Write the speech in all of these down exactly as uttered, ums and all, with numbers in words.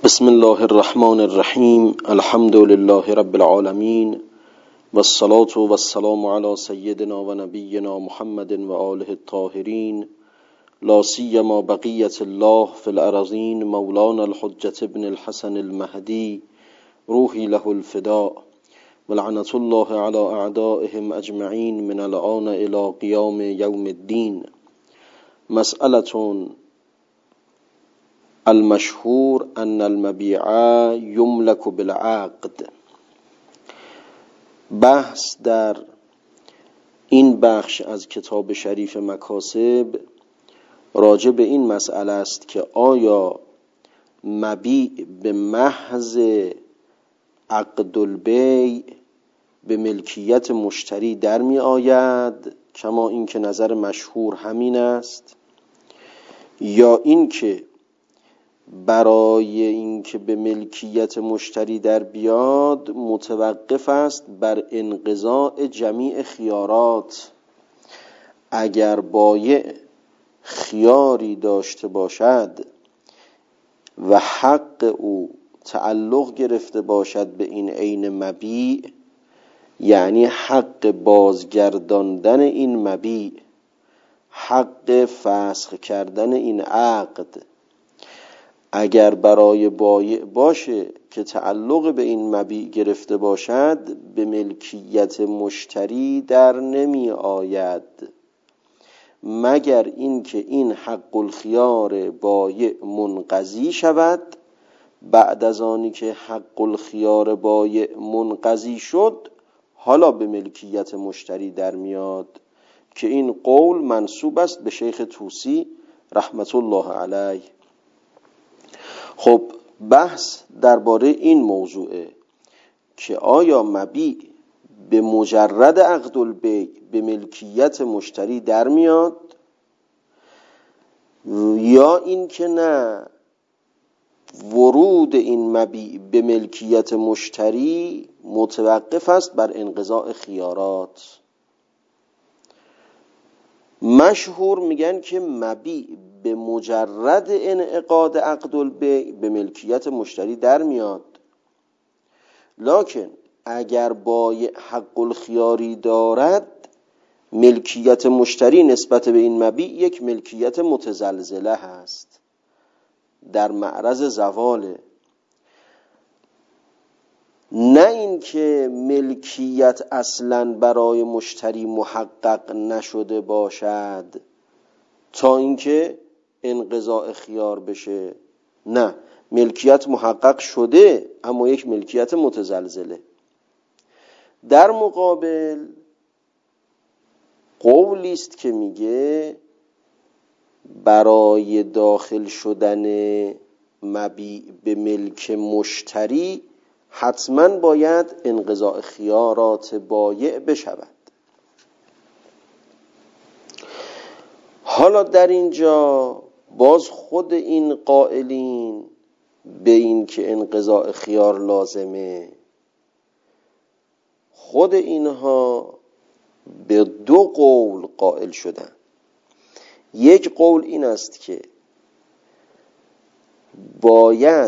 بسم الله الرحمن الرحیم. الحمد لله رب العالمین و الصلاة و السلام علی سیدنا و نبینا محمد و آله الطاهرین، لا سیما بقیة الله فی الارضین، مولانا الحجة ابن الحسن المهدی، روحی له الفداء و لعنة الله علی اعدائهم اجمعین من الآن الى قیام یوم الدین. مسئلة المشهور ان المبیع یملک بالعقد. بحث در این بخش از کتاب شریف مکاسب راجع به این مسئله است که آیا مبیع به محض عقد البیع به ملکیت مشتری در می آید، کما این که نظر مشهور همین است، یا این که برای اینکه به ملکیت مشتری در بیاد متوقف است بر انقضاء جمیع خیارات. اگر بایع خیاری داشته باشد و حق او تعلق گرفته باشد به این عین مبیع، یعنی حق بازگرداندن این مبیع، حق فسخ کردن این عقد، اگر برای بایع باشه که تعلق به این مبیع گرفته باشد، به ملکیت مشتری در نمی آید، مگر اینکه این حق الخیار بایع منقضی شود. بعد از آنی که حق الخیار بایع منقضی شد، حالا به ملکیت مشتری در میاد، که این قول منسوب است به شیخ طوسی رحمت الله علیه. خب بحث درباره این موضوعه که آیا مبیع به مجرد عقد البیع به ملکیت مشتری در میاد، یا این که نه، ورود این مبیع به ملکیت مشتری متوقف است بر انقضاء خیارات. مشهور میگن که مبیع به مجرد انعقاد عقد البیع به ملکیت مشتری در میاد، لکن اگر بایع حق الخیاری دارد، ملکیت مشتری نسبت به این مبیع یک ملکیت متزلزله هست، در معرض زواله. نه اینکه ملکیت اصلا برای مشتری محقق نشده باشد تا اینکه انقضاء خیار بشه، نه، ملکیت محقق شده اما یک ملکیت متزلزله. در مقابل قولی است که میگه برای داخل شدن مبیع به ملک مشتری حتما باید انقضاء خیارات بایع بشود. حالا در اینجا باز خود این قائلین به این که انقضاء خیار لازمه، خود اینها به دو قول قائل شدن. یک قول این است که باید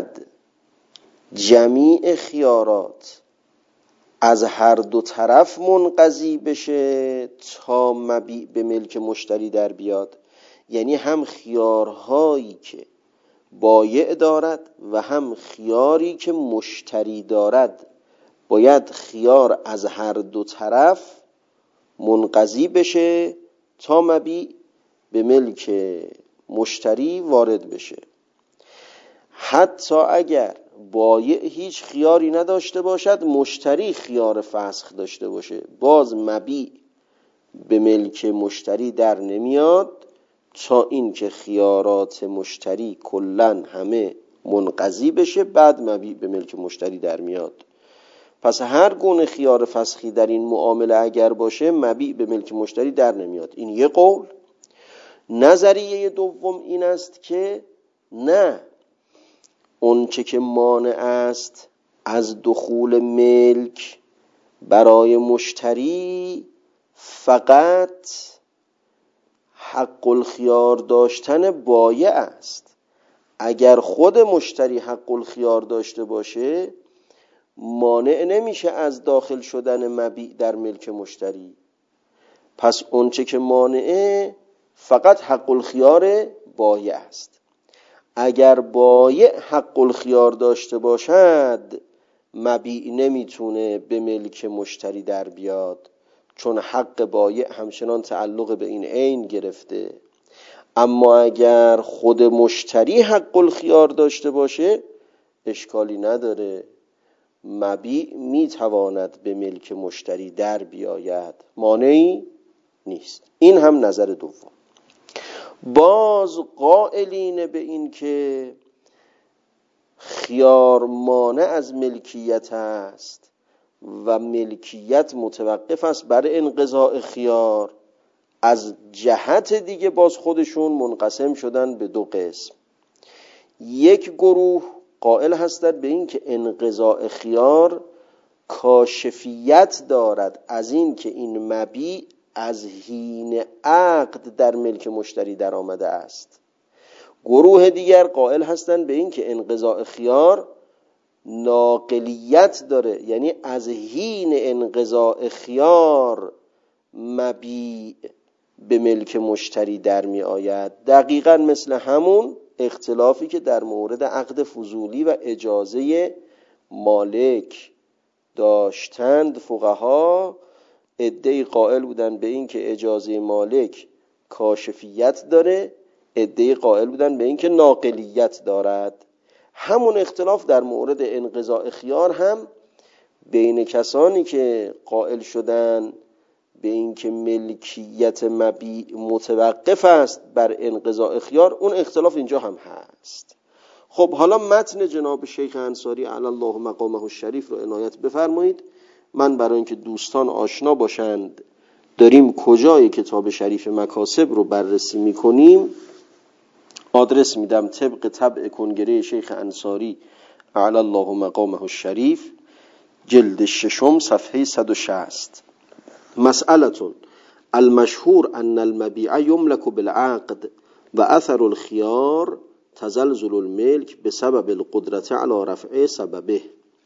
جمیع خیارات از هر دو طرف منقضی بشه تا مبیع به ملک مشتری در بیاد، یعنی هم خیارهایی که بایع دارد و هم خیاری که مشتری دارد، باید خیار از هر دو طرف منقضی بشه تا مبیع به ملک مشتری وارد بشه. حتی اگر بایع هیچ خیاری نداشته باشد، مشتری خیار فسخ داشته باشه، باز مبیع به ملک مشتری در نمیاد تا این که خیارات مشتری کلن همه منقضی بشه، بعد مبیع به ملک مشتری در میاد. پس هر گونه خیار فسخی در این معامله اگر باشه، مبیع به ملک مشتری در نمیاد. این یه قول. نظریه دوم این است که نه، اون چه که مانع است از دخول ملک برای مشتری فقط حق الخیار داشتن بایع است، اگر خود مشتری حق الخیار داشته باشه مانع نمیشه از داخل شدن مبیع در ملک مشتری. پس اونچه که مانعه فقط حق الخیار بایع است. اگر بایع حق الخیار داشته باشد مبیع نمیتونه به ملک مشتری در بیاد، چون حق بایع همچنان تعلق به این عین گرفته. اما اگر خود مشتری حق الخیار داشته باشه اشکالی نداره، مبیع میتواند به ملک مشتری در بیاید، مانعی نیست. این هم نظر دوم. باز قائلین به این که خیار مانع از ملکیت است و ملکیت متوقف است بر انقضاء خیار، از جهت دیگه باز خودشون منقسم شدن به دو قسم. یک گروه قائل هستند به این که انقضاء خیار کاشفیت دارد از این که این مبیع از حین عقد در ملک مشتری در آمده است. گروه دیگر قائل هستند به این که انقضاء خیار ناقلیت داره، یعنی از حین انقضاء خیار مبیع به ملک مشتری در می آید. دقیقاً مثل همون اختلافی که در مورد عقد فضولی و اجازه مالک داشتند فقها. عده‌ای قائل بودن به این که اجازه مالک کاشفیت داره، عده‌ای قائل بودن به این که ناقلیت دارد. همون اختلاف در مورد انقضاء خیار هم بین کسانی که قائل شدن به این که ملکیت مبیع متوقف است بر انقضاء خیار، اون اختلاف اینجا هم هست. خب حالا متن جناب شیخ انصاری علی الله مقامه الشریف رو عنایت بفرمایید. من برای اینکه دوستان آشنا باشند داریم کجای کتاب شریف مکاسب رو بررسی میکنیم آدرس میدم. طبق طبع کنگره شیخ انصاری علی الله مقامه الشریف، جلد ششم، صفحه صد و شصت. مسئلتون المشهور ان المبیع یملک بالعقد و اثر الخیار تزلزل الملک بسبب القدرت علی رفع سببه،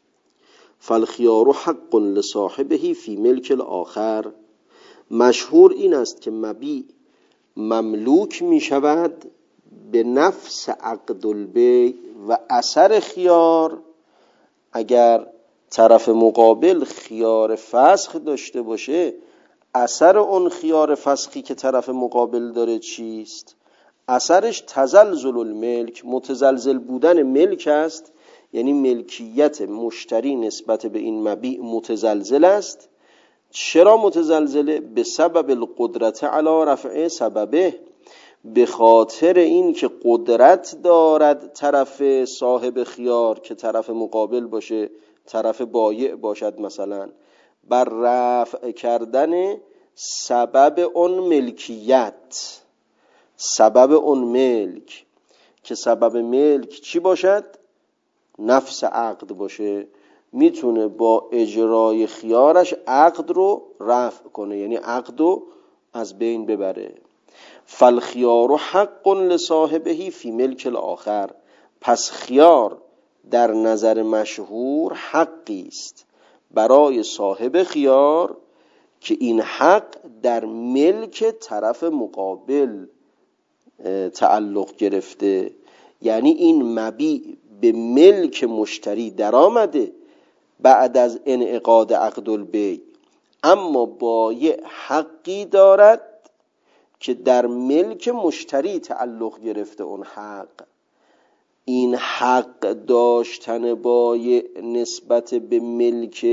فالخیار حق لصاحبه فی ملک الاخر. مشهور این است که مبیع مملوک می شود به نفس عقد البیع و اثر خیار اگر طرف مقابل خیار فسخ داشته باشه. اثر اون خیار فسخی که طرف مقابل داره چیست؟ اثرش تزلزل الملک، متزلزل بودن ملک است، یعنی ملکیت مشتری نسبت به این مبیع متزلزل است. چرا متزلزله؟ به سبب القدرت علی رفع سببه، به خاطر این که قدرت دارد طرف صاحب خیار که طرف مقابل باشه، طرف بایع باشد مثلا، بر رفع کردن سبب اون ملکیت، سبب اون ملک که سبب ملک چی باشد؟ نفس عقد باشه. میتونه با اجرای خیارش عقد رو رفع کنه، یعنی عقد رو از بین ببره. فالخیار حق لصاحبه فی ملک الاخر، پس خیار در نظر مشهور حقی است برای صاحب خیار که این حق در ملک طرف مقابل تعلق گرفته، یعنی این مبیع به ملک مشتری در آمده بعد از انعقاد عقد البیع، اما بایع حقی دارد که در ملک مشتری تعلق گرفته. اون حق، این حق داشتن بایع نسبت به ملک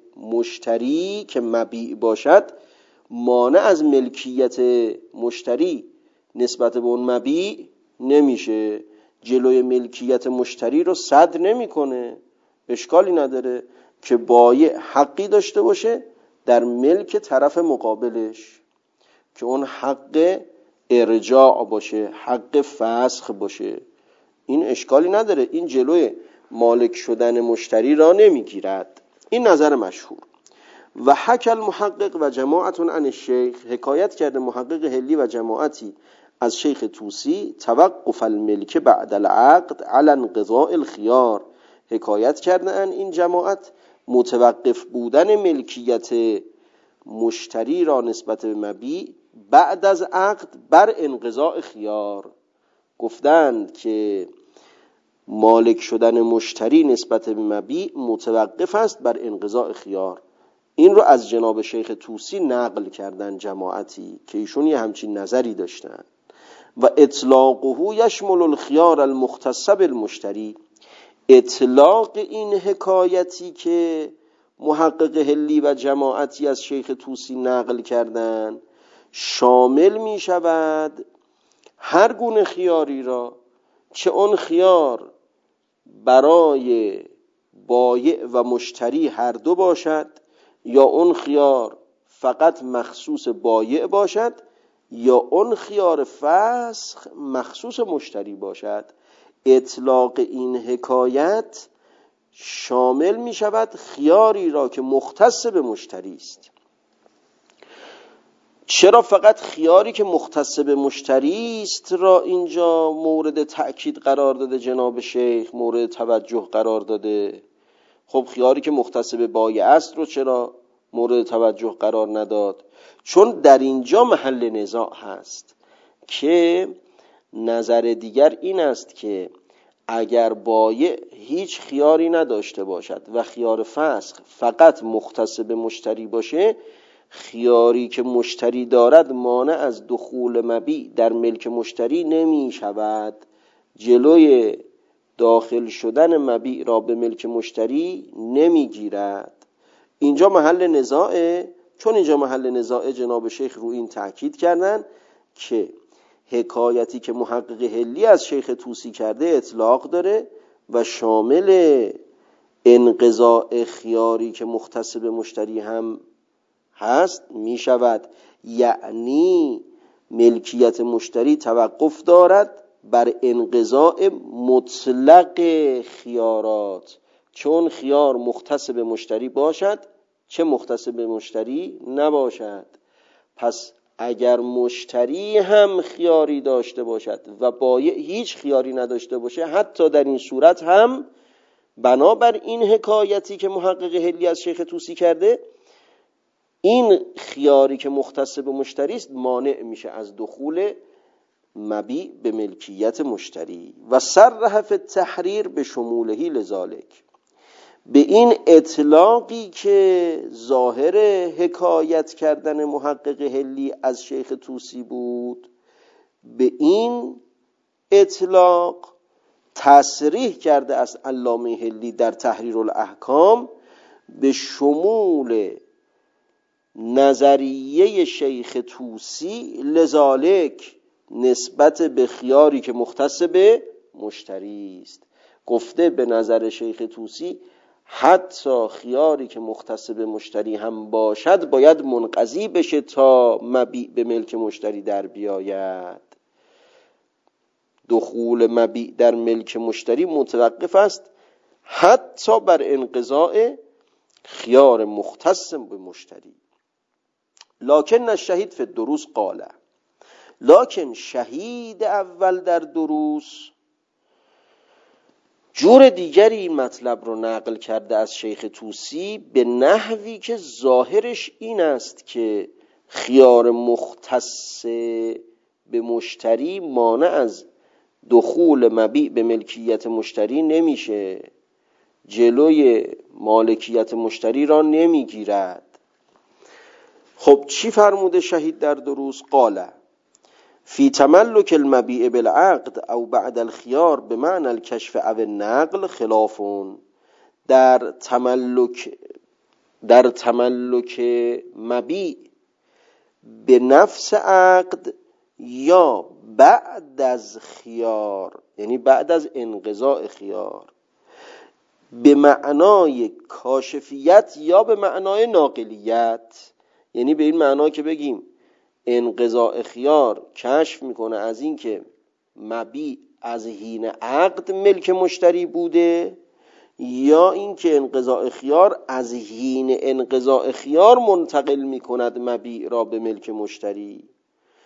مشتری که مبیع باشد مانع از ملکیت مشتری نسبت به اون مبیع نمیشه، جلوی ملکیت مشتری رو سد نمیکنه. اشکالی نداره که بایع حقی داشته باشه در ملک طرف مقابلش که اون حق ارجاع باشه، حق فسخ باشه. این اشکالی نداره، این جلوی مالک شدن مشتری را نمیگیرد. این نظر مشهور. و حکی المحقق و جماعت عن الشیخ، حکایت کرده محقق هلی و جماعتی از شیخ طوسی توقف الملک بعد العقد علی انقضاء الخیار حکایت کردن این جماعت متوقف بودن ملکیت مشتری را نسبت به مبیع بعد از عقد بر انقضاء خیار. گفتند که مالک شدن مشتری نسبت به مبیع متوقف است بر انقضاء خیار. این رو از جناب شیخ طوسی نقل کردن جماعتی که ایشون یه همچین نظری داشتن. و اطلاقه یشمل الخیار المختص بالمشتری، اطلاق این حکایتی که محقق حلی و جماعتی از شیخ طوسی نقل کردن شامل می شود هر گونه خیاری را، چه اون خیار برای بایع و مشتری هر دو باشد یا اون خیار فقط مخصوص بایع باشد یا اون خیار فسخ مخصوص مشتری باشد. اطلاق این حکایت شامل می شود خیاری را که مختص به مشتری است. چرا فقط خیاری که مختص به مشتری است را اینجا مورد تأکید قرار داده جناب شیخ، مورد توجه قرار داده؟ خب خیاری که مختص به بایع است رو چرا مورد توجه قرار نداد؟ چون در اینجا محل نزاع هست که نظر دیگر این است که اگر بایع هیچ خیاری نداشته باشد و خیار فسخ فقط مختص به مشتری باشه، خیاری که مشتری دارد مانع از دخول مبیع در ملک مشتری نمی شود، جلوی داخل شدن مبیع را به ملک مشتری نمی گیرد. اینجا محل نزاعه. چون اینجا محل نزاعه جناب شیخ رو این تأکید کردن که حکایتی که محقق حلی از شیخ طوسی کرده اطلاق داره و شامل انقضاء خیاری که مختص به مشتری هم هست می شود، یعنی ملکیت مشتری توقف دارد بر انقضاء مطلق خیارات، چون خیار مختص به مشتری باشد چه مختص به مشتری نباشد. پس اگر مشتری هم خیاری داشته باشد و بایع هیچ خیاری نداشته باشه، حتی در این صورت هم بنابر این حکایتی که محقق حلی از شیخ طوسی کرده، این خیاری که مختص به مشتری است مانع میشه از دخول مبیع به ملکیت مشتری. و صرح فی التحریر به شمولهی لذالک، به این اطلاقی که ظاهر حکایت کردن محقق حلی از شیخ طوسی بود، به این اطلاق تصریح کرده است علامه حلی در تحریر الاحکام به شمول نظریه شیخ طوسی لذالک نسبت به خیاری که مختص به مشتری است. گفته به نظر شیخ طوسی حتی خیاری که مختص به مشتری هم باشد باید منقضی بشه تا مبیع به ملک مشتری در بیاید. دخول مبیع در ملک مشتری متوقف است حتی بر انقضاء خیار مختص به مشتری. لکن الشهید فی الدروس قاله، لکن شهید اول در دروس جور دیگری این مطلب رو نقل کرده از شیخ طوسی به نحوی که ظاهرش این است که خیار مختص به مشتری مانع از دخول مبیع به ملکیت مشتری نمیشه، جلوی مالکیت مشتری را نمیگیرد. خب چی فرموده شهید در دروس؟ قاله فی تملک المبیع بالعقد او بعد الخیار بمعنى الکشف او النقل خلافون، در تملک در تملک مبیع به نفس عقد یا بعد از خیار، یعنی بعد از انقضاء خیار، به معنای کاشفیت یا به معنای ناقلیت، یعنی به این معنا که بگیم انقضاء خیار کشف میکنه از این که مبیع از حین عقد ملک مشتری بوده، یا این که انقضاء خیار از حین انقضاء خیار منتقل میکند مبیع را به ملک مشتری.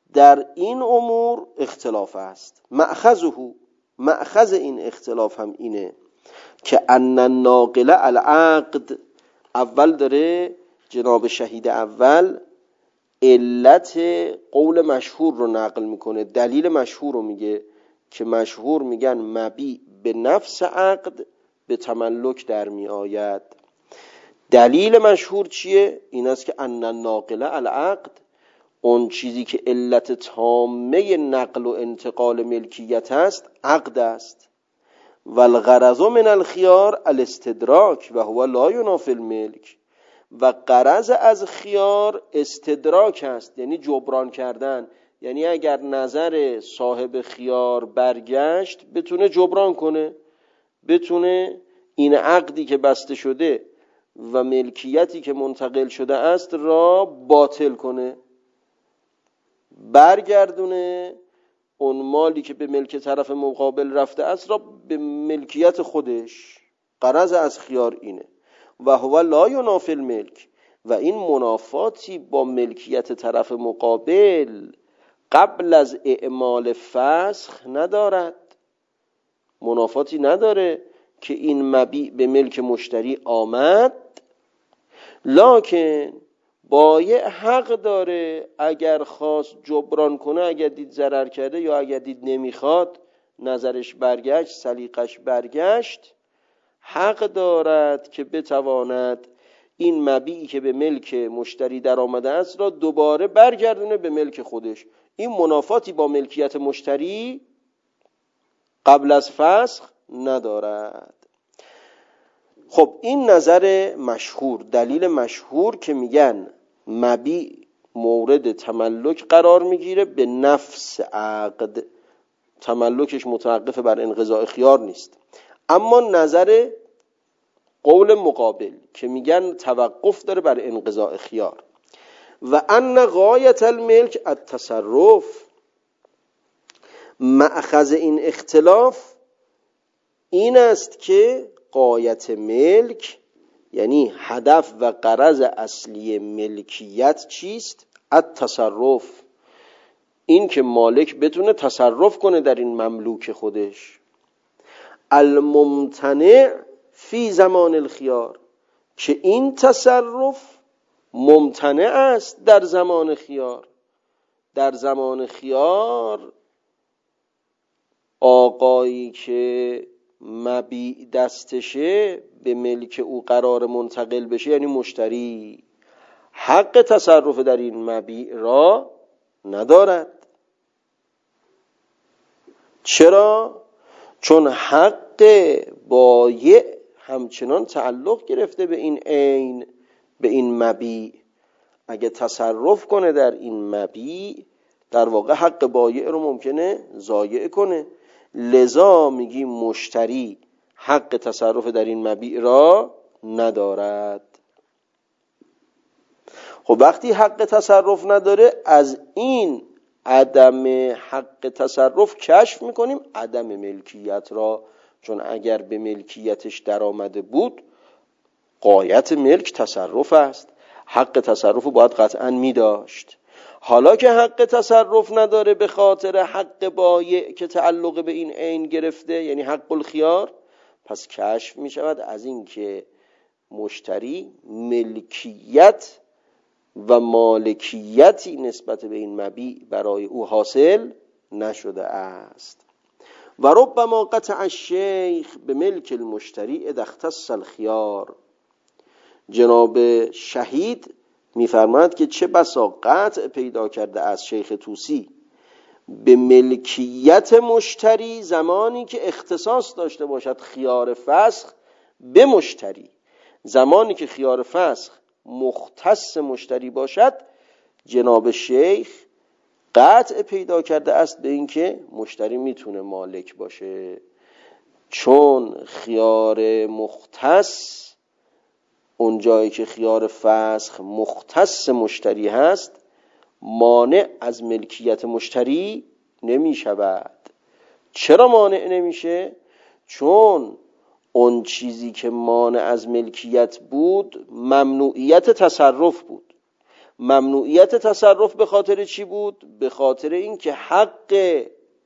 در این امور اختلاف است. مأخذه، مأخذ این اختلاف هم اینه که ان الناقل العقد، اول داره جناب شهید اول علت قول مشهور رو نقل میکنه، دلیل مشهور رو میگه که مشهور میگن مبیع به نفس عقد به تملک در می آید. دلیل مشهور چیه؟ این است که ان الناقل العقد، اون چیزی که علت تامه نقل و انتقال ملکیت است عقد است. والغرض من الخیار الاستدراک و هو لا ینافی الملک، و غرض از خیار استدراک است، یعنی جبران کردن، یعنی اگر نظر صاحب خیار برگشت بتونه جبران کنه، بتونه این عقدی که بسته شده و ملکیتی که منتقل شده است را باطل کنه، برگردونه اون مالی که به ملک طرف مقابل رفته است را به ملکیت خودش. غرض از خیار اینه. و هو لا ینافی الملک، و این منافاتی با ملکیت طرف مقابل قبل از اعمال فسخ ندارد، منافاتی نداره که این مبیع به ملک مشتری آمد، لکن بایع حق داره اگر خواست جبران کنه، اگر دید ضرر کرده یا اگر دید نمیخواد، نظرش برگشت، سلیقش برگشت، حق دارد که بتواند این مبیعی که به ملک مشتری در آمده است را دوباره برگردونه به ملک خودش. این منافاتی با ملکیت مشتری قبل از فسخ ندارد. خب این نظر مشهور، دلیل مشهور که میگن مبیع مورد تملک قرار میگیره به نفس عقد، تملکش متوقف بر انقضاء خیار نیست. اما نظر قول مقابل که میگن توقف داره بر انقضاء خیار. و ان غایت الملک التصرف، مأخذ این اختلاف این است که غایت ملک یعنی هدف و غرض اصلی ملکیت چیست؟ التصرف، این که مالک بتونه تصرف کنه در این مملوک خودش. الممتنع فی زمان الخیار، که این تصرف ممتنع است در زمان خیار. در زمان خیار آقایی که مبیع دستشه به ملک او قرار منتقل بشه، یعنی مشتری، حق تصرف در این مبیع را ندارد. چرا؟ چون حق بایع همچنان تعلق گرفته به این عین، به این مبیع. اگه تصرف کنه در این مبیع در واقع حق بایع رو ممکنه ضایع کنه. لذا میگی مشتری حق تصرف در این مبیع را ندارد. خب وقتی حق تصرف نداره، از این عدم حق تصرف کشف میکنیم عدم ملکیت را، چون اگر به ملکیتش در آمده بود غایت ملک تصرف است، حق تصرف رو باید قطعا می داشت. حالا که حق تصرف نداره به خاطر حق بایع که تعلق به این عین گرفته، یعنی حق الخیار، پس کشف می شود از این که مشتری ملکیت و مالکیتی نسبت به این مبیع برای او حاصل نشده است. و ربما قطع الشیخ به ملک المشتری اذا اختص الخیار. جناب شهید میفرماید که چه بسا قطع پیدا کرده از شیخ طوسی به ملکیت مشتری زمانی که اختصاص داشته باشد خیار فسخ به مشتری. زمانی که خیار فسخ مختص مشتری باشد، جناب شیخ قطع پیدا کرده است به اینکه مشتری میتونه مالک باشه، چون خیار مختص، اون جایی که خیار فسخ مختص مشتری هست، مانع از ملکیت مشتری نمی شود. چرا مانع نمیشه؟ چون اون چیزی که مانع از ملکیت بود ممنوعیت تصرف بود. ممنوعیت تصرف به خاطر چی بود؟ به خاطر این که حق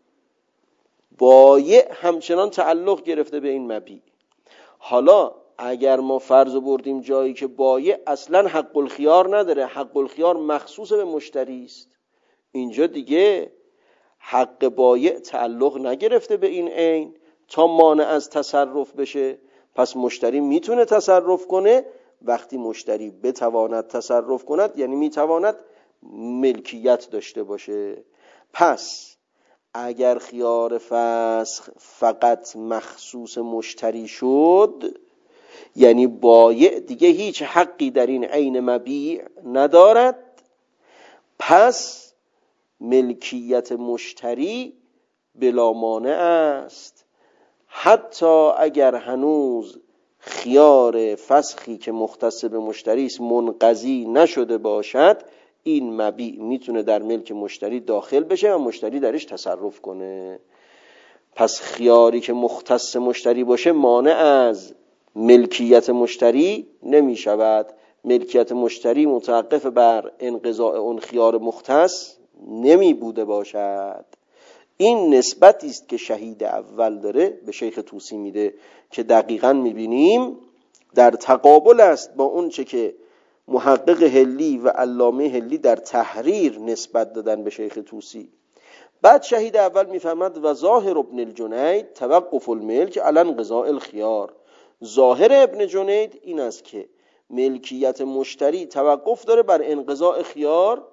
بایع همچنان تعلق گرفته به این مبیع. حالا اگر ما فرض بردیم جایی که بایع اصلا حق الخیار نداره، حق الخیار مخصوص به مشتری است، اینجا دیگه حق بایع تعلق نگرفته به این عین تا مانع از تصرف بشه. پس مشتری میتونه تصرف کنه. وقتی مشتری بتواند تصرف کند یعنی میتواند ملکیت داشته باشه. پس اگر خیار فسخ فقط مخصوص مشتری شد، یعنی بایع دیگه هیچ حقی در این عین مبیع ندارد، پس ملکیت مشتری بلا مانع است، حتی اگر هنوز خیار فسخی که مختص به مشتری است منقضی نشده باشد، این مبیع میتونه در ملک مشتری داخل بشه و مشتری درش تصرف کنه. پس خیاری که مختص مشتری باشه مانع از ملکیت مشتری نمی شود. ملکیت مشتری متوقف بر انقضاء اون خیار مختص نمی بوده باشد. این نسبتی است که شهید اول داره به شیخ طوسی میده که دقیقاً میبینیم در تقابل است با اون چه که محقق حلی و علامه حلی در تحریر نسبت دادن به شیخ طوسی. بعد شهید اول میفهمد و ظاهر ابن الجنید توقف الملک علی انقضاء الخیار. ظاهر ابن جنید این است که ملکیت مشتری توقف داره بر انقضاء خیار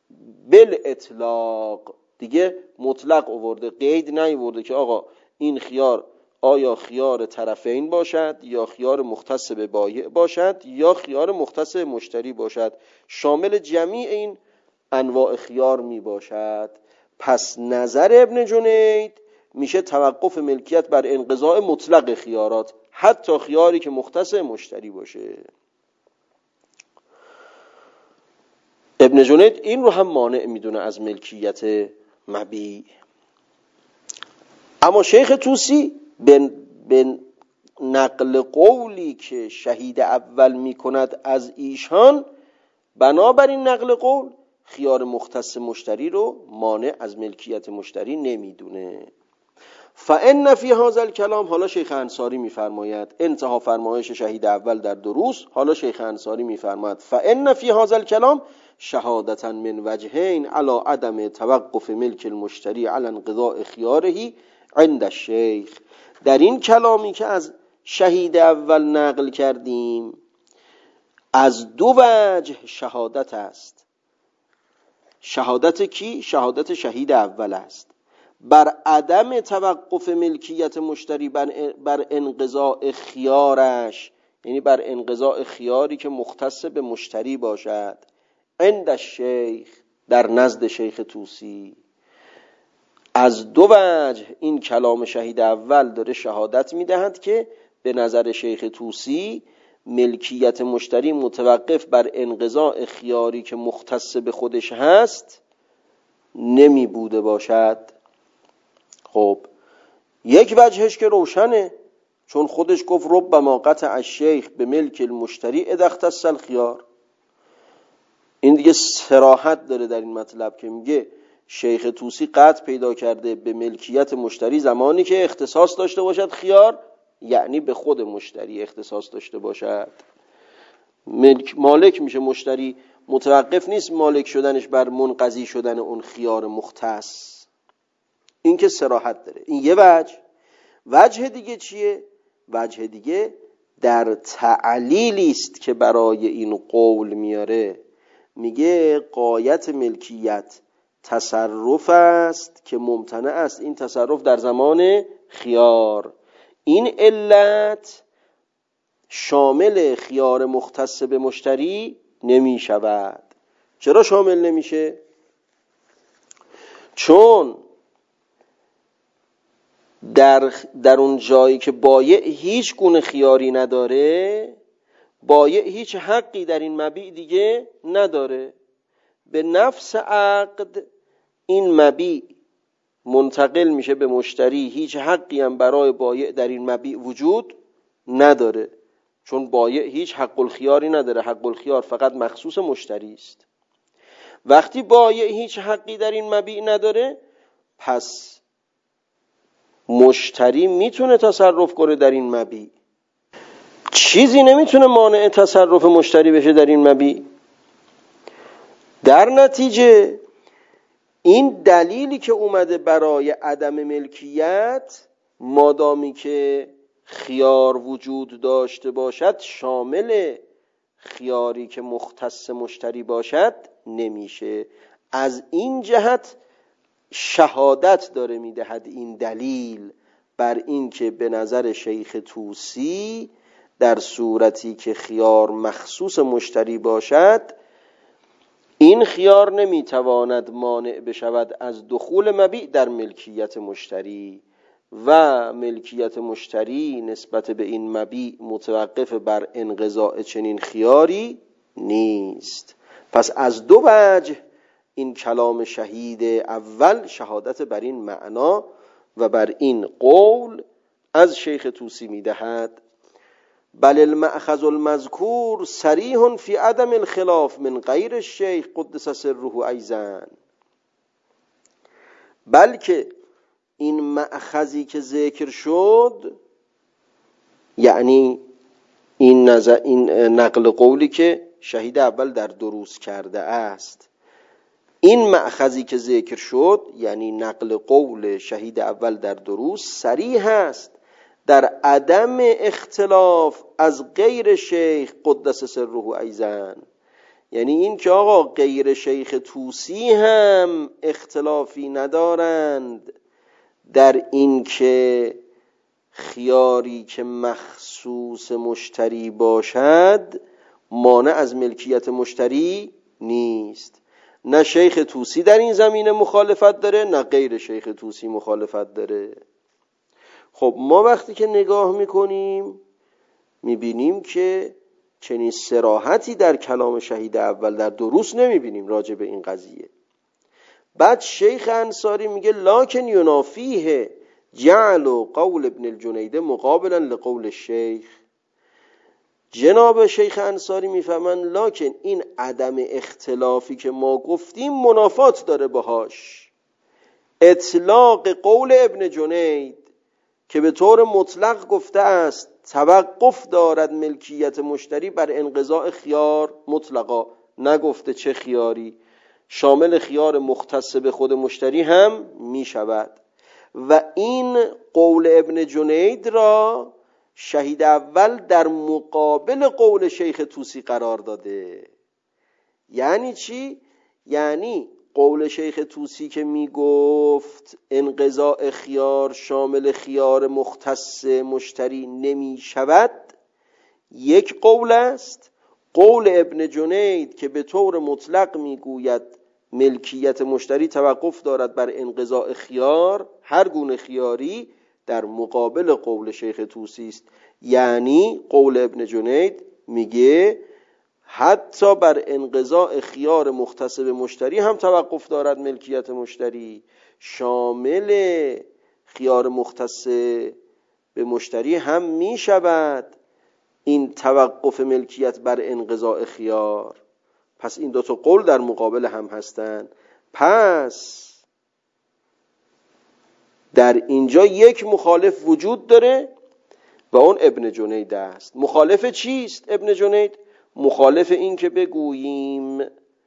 بالاطلاق. دیگه مطلق آورده، قید نیاورده که آقا این خیار آیا خیار طرفین باشد یا خیار مختص به بایع باشد یا خیار مختص به مشتری باشد، شامل جمیع این انواع خیار می باشد. پس نظر ابن جنید میشه توقف ملکیت بر انقضاء مطلق خیارات، حتی خیاری که مختص به مشتری باشه. ابن جنید این رو هم مانع میدونه از ملکیت مبیع. اما شیخ طوسی به نقل قولی که شهید اول میکند از ایشان، بنابراین نقل قول خیار مختص مشتری رو مانع از ملکیت مشتری نمیدونه. فان فی هذا الکلام، حالا شیخ انصاری میفرماید، انتها فرمایش شهید اول در دروس، حالا شیخ انصاری میفرماید فان فی هذا الکلام شهادتا من وجهین علی عدم توقف ملک المشتری علی انقضاء خیاره عند الشیخ. در این کلامی که از شهید اول نقل کردیم از دو وجه شهادت است. شهادت کی؟ شهادت شهید اول است بر عدم توقف ملکیت مشتری بر انقضاء خیارش، یعنی بر انقضاء خیاری که مختص به مشتری باشد، عند الشیخ، در نزد شیخ طوسی. از دو وجه این کلام شهید اول داره شهادت میدهد که به نظر شیخ طوسی ملکیت مشتری متوقف بر انقضاء خیاری که مختص به خودش هست نمی بوده باشد. خب یک وجهش که روشنه، چون خودش گفت ربما قطع الشیخ به ملک المشتری اذا اختص الخیار. این دیگه صراحت داره در این مطلب که میگه شیخ طوسی قطع پیدا کرده به ملکیت مشتری زمانی که اختصاص داشته باشد خیار، یعنی به خود مشتری اختصاص داشته باشد. ملک مالک میشه مشتری، متوقف نیست مالک شدنش بر منقضی شدن اون خیار مختص. این که صراحت داره. این یه وجه. وجه دیگه چیه؟ وجه دیگه در تعلیلی است که برای این قول میاره. میگه غایت ملکیت تصرف است که ممتنع است این تصرف در زمان خیار. این علت شامل خیار مختص به مشتری نمی شود. چرا شامل نمیشه؟ چون در, در اون جایی که بایع هیچ گونه خیاری نداره، بایع هیچ حقی در این مبیع دیگه نداره. به نفس عقد این مبیع منتقل میشه به مشتری، هیچ حقی هم برای بایع در این مبیع وجود نداره، چون بایع هیچ حق الخیاری نداره. حق الخیار فقط مخصوص مشتری است. وقتی بایع هیچ حقی در این مبیع نداره، پس مشتری میتونه تصرف کنه در این مبیع. چیزی نمیتونه مانع تصرف مشتری بشه در این مبیع. در نتیجه این دلیلی که اومده برای عدم ملکیت، مادامی که خیار وجود داشته باشد، شامل خیاری که مختص مشتری باشد نمیشه. از این جهت شهادت داره میدهد این دلیل بر این که به نظر شیخ طوسی در صورتی که خیار مخصوص مشتری باشد، این خیار نمیتواند مانع بشود از دخول مبیع در ملکیت مشتری و ملکیت مشتری نسبت به این مبیع متوقف بر انقضاء چنین خیاری نیست. پس از دو وجه این کلام شهید اول شهادت بر این معنا و بر این قول از شیخ طوسی میدهد. بل المأخذ المذکور صریح فی عدم الخلاف من غیر الشیخ قدس سره ایضا. بلکه این مأخذی که ذکر شد، یعنی این, نظر این نقل قولی که شهید اول در دروس کرده است، این مأخذی که ذکر شد یعنی نقل قول شهید اول در دروس صریح است در عدم اختلاف از غیر شیخ قدس سره ایضا. یعنی این که آقا غیر شیخ طوسی هم اختلافی ندارند در این که خیاری که مخصوص مشتری باشد مانع از ملکیت مشتری نیست. نه شیخ طوسی در این زمینه مخالفت داره، نه غیر شیخ طوسی مخالفت داره. خب ما وقتی که نگاه میکنیم میبینیم که چنین صراحتی در کلام شهید اول در دروس نمیبینیم راجع به این قضیه. بعد شیخ انصاری میگه لکن ینافیه جعل قول ابن الجنید مقابلا لقول الشیخ. جناب شیخ انصاری میفهمن لکن این عدم اختلافی که ما گفتیم منافات داره باهاش. اطلاق قول ابن جنید که به طور مطلق گفته است توقف دارد ملکیت مشتری بر انقضاء خیار مطلقا، نگفته چه خیاری، شامل خیار مختص به خود مشتری هم می شود. و این قول ابن جنید را شهید اول در مقابل قول شیخ طوسی قرار داده. یعنی چی؟ یعنی قول شیخ طوسی که می گفت انقضاء خیار شامل خیار مختص مشتری نمی شود یک قول است. قول ابن جنید که به طور مطلق می گوید ملکیت مشتری توقف دارد بر انقضاء خیار، هر گونه خیاری، در مقابل قول شیخ طوسی است. یعنی قول ابن جنید میگه حتی بر انقضاء خیار مختص به مشتری هم توقف دارد ملکیت مشتری، شامل خیار مختص به مشتری هم می شود این توقف ملکیت بر انقضاء خیار. پس این دو تا قول در مقابل هم هستند. پس در اینجا یک مخالف وجود داره و اون ابن جنید است. مخالف چیست ابن جنید؟ مخالف این که بگوییم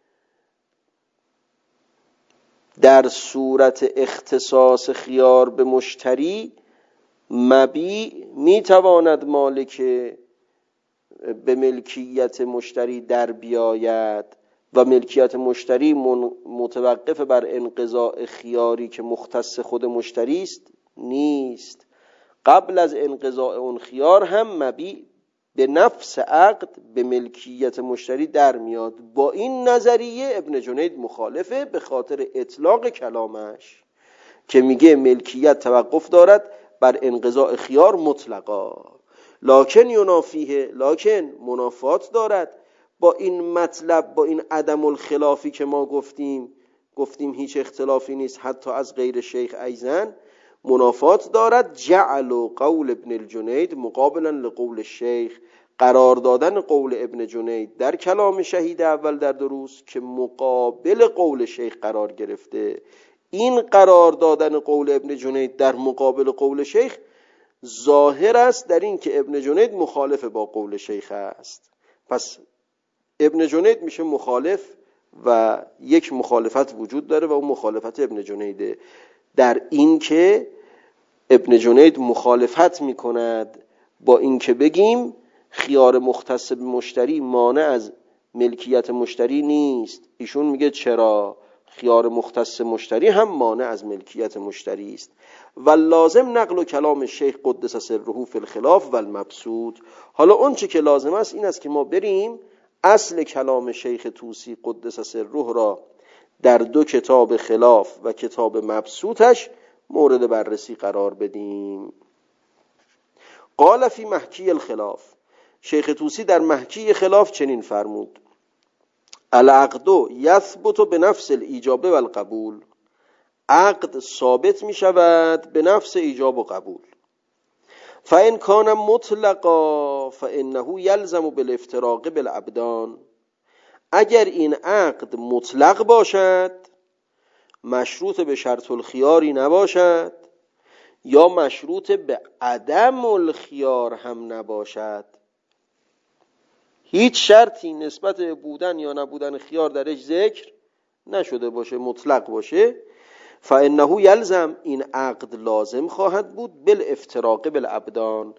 در صورت اختصاص خیار به مشتری مبیع میتواند مالک به ملکیت مشتری در بیاید و ملکیت مشتری متوقف بر انقضاء خیاری که مختص خود مشتری است نیست. قبل از انقضاء اون خیار هم مبیع به نفس عقد به ملکیت مشتری در میاد. با این نظریه ابن جنید مخالفه به خاطر اطلاق کلامش که میگه ملکیت توقف دارد بر انقضاء خیار مطلقا. لکن ینافیه، لکن منافات دارد با این مطلب، با این عدم الخلافی که ما گفتیم گفتیم هیچ اختلافی نیست حتی از غیر شیخ ایضا، منافات دارد جعل قول ابن الجنید مقابلا لقول الشیخ، قرار دادن قول ابن جنید در کلام شهید اول در دروس که مقابل قول شیخ قرار گرفته. این قرار دادن قول ابن جنید در مقابل قول شیخ ظاهر است در این که ابن جنید مخالف با قول شیخ است. پس ابن جنید میشه مخالف و یک مخالفت وجود داره و اون مخالفت ابن جنیده، در این که ابن جنید مخالفت میکند با این که بگیم خیار مختص به مشتری مانع از ملکیت مشتری نیست. ایشون میگه چرا؟ خیار مختص مشتری هم مانع از ملکیت مشتری است. و لازم نقل و کلام شیخ قدس سره فی الخلاف و المبسوط. حالا اون چه که لازم است این است که ما بریم اصل کلام شیخ طوسی قدس سره را در دو کتاب خلاف و کتاب مبسوطش مورد بررسی قرار بدیم. قال فی محکی الخلاف، شیخ طوسی در محکی خلاف چنین فرمود: العقد یثبت بنفس الایجاب و القبول، عقد ثابت می شود به نفس ایجاب و قبول. فإن کان مطلقا فإنه یلزم بالافتراق بالابدان، اگر این عقد مطلق باشد، مشروط به شرط الخیاری نباشد یا مشروط به عدم الخیار هم نباشد، هیچ شرطی نسبت به بودن یا نبودن خیار درش ذکر نشده باشه، مطلق باشه، فإنه یلزم، این عقد لازم خواهد بود بالافتراق بالابدان،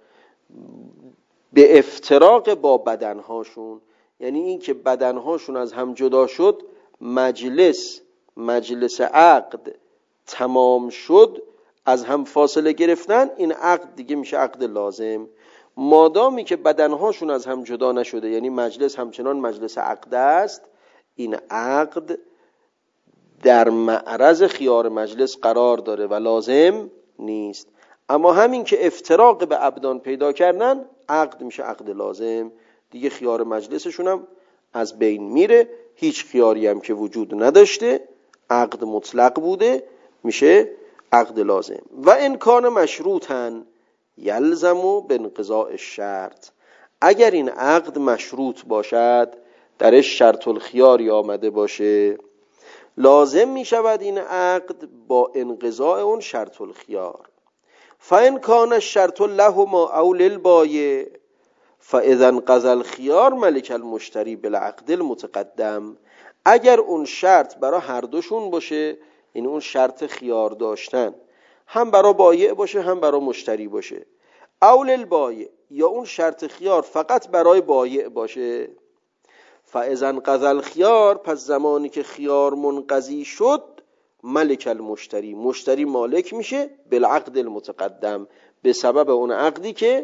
به افتراق با بدنهاشون. یعنی این که بدنهاشون از هم جدا شد، مجلس مجلس عقد تمام شد، از هم فاصله گرفتن، این عقد دیگه میشه عقد لازم. مادامی که بدنهاشون از هم جدا نشده، یعنی مجلس همچنان مجلس عقد است، این عقد در معرض خیار مجلس قرار داره و لازم نیست. اما همین که افتراق به ابدان پیدا کردن، عقد میشه عقد لازم، دیگه خیار مجلسشون هم از بین میره، هیچ خیاری هم که وجود نداشته، عقد مطلق بوده، میشه عقد لازم. و ان کان مشروطاً یلزم بانقضاء الشرط، اگر این عقد مشروط باشد، درش شرط الخیاری آمده باشه، لازم می شود این عقد با انقضاء اون شرط الخیار. فإن کان الشرط لهما او للبایع فاذا انقضى الخیار ملک المشتری بالعقد المتقدم، اگر اون شرط برای هر دوشون باشه، یعنی اون شرط خیار داشتن هم برای بایع باشه هم برای مشتری باشه، او للبایع، یا اون شرط خیار فقط برای بایع باشه، فاذا انقضى الخیار، پس زمانی که خیار منقضی شد، ملک المشتری، مشتری مالک میشه، بالعقد المتقدم، به سبب اون عقدی که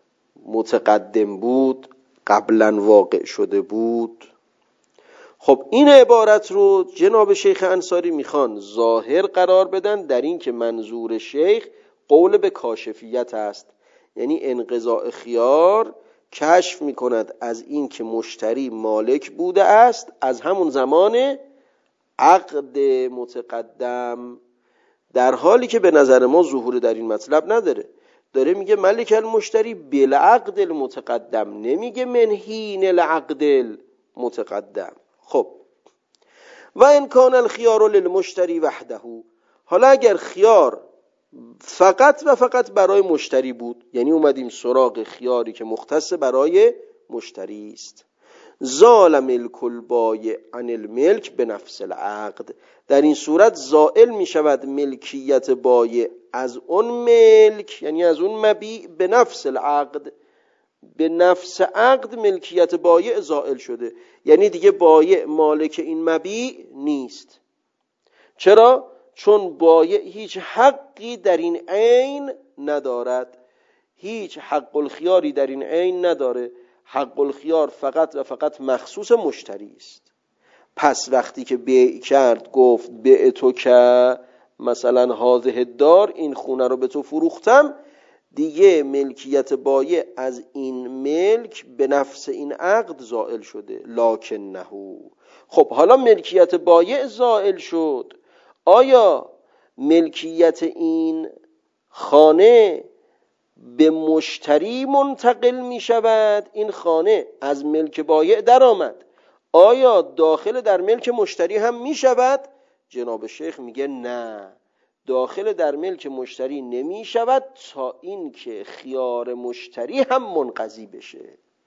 متقدم بود، قبلا واقع شده بود. خب این عبارت رو جناب شیخ انصاری میخوان ظاهر قرار بدن در این که منظور شیخ قول به کاشفیت است، یعنی انقضاء خیار کشف میکند از این که مشتری مالک بوده است از همون زمان عقد متقدم، در حالی که به نظر ما ظهور در این مطلب نداره. داره میگه ملک المشتری بالعقد المتقدم، نمیگه من حین العقد المتقدم. خب و ان کان الخیار للمشتری وحده، حالا اگر خیار فقط و فقط برای مشتری بود، یعنی اومدیم سراغ خیاری که مختص برای مشتری است، زال ملک البایع عن الملک بنفس العقد، در این صورت زائل می شود ملکیت بایع از اون ملک، یعنی از اون مبیع، به نفس العقد، به نفس عقد ملکیت بایع زائل شده، یعنی دیگه بایع مالک این مبیع نیست. چرا؟ چون بایع هیچ حقی در این عین ندارد، هیچ حق الخیاری در این عین نداره، حق الخیار فقط و فقط مخصوص مشتری است. پس وقتی که بیع کرد، گفت بیع تو که مثلا هذه الدار، این خونه رو به تو فروختم، دیگه ملکیت بایع از این ملک به نفس این عقد زائل شده. لکنه، خب حالا ملکیت بایع زائل شد، آیا ملکیت این خانه به مشتری منتقل می شود، این خانه از ملک بایع در آمد، آیا داخل در ملک مشتری هم می شود؟ جناب شیخ میگه نه، داخل در ملک مشتری نمی شود تا این که خیار مشتری هم منقضی بشه.